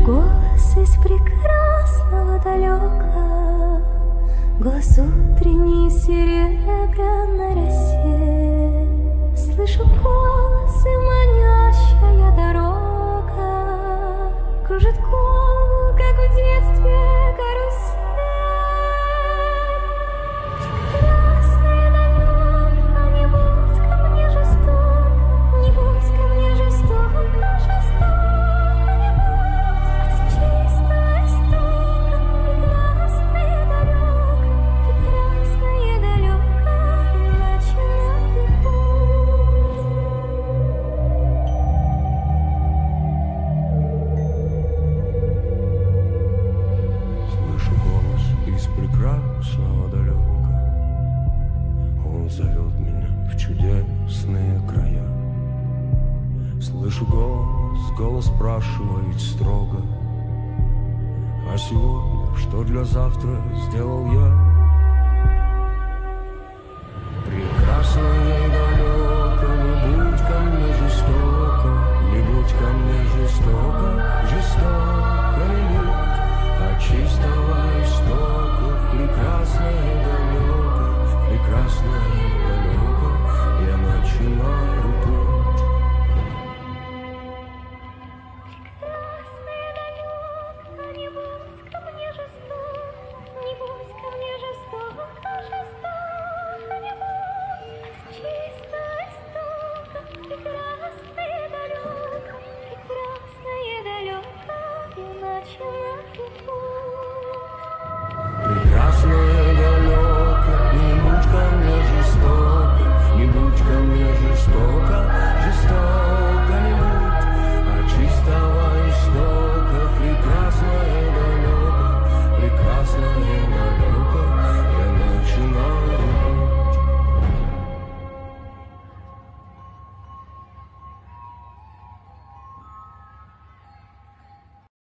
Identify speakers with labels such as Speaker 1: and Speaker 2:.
Speaker 1: голос из прекрасного далека, голос утренней серебряной росе. Слышу голос, и манящая дорога кружит голову, как в детстве карусель. Прекрасное далеко, не будь ко мне жестоко, не будь ко мне жестоко, жестоко не будь. От чистого истока, прекрасное далеко, начинаю путь.
Speaker 2: Слышу голос из прекрасного далека, он зовет меня в чудесные края. Слышу голос, голос спрашивает строго: а сегодня что для завтра сделал я? Прекрасная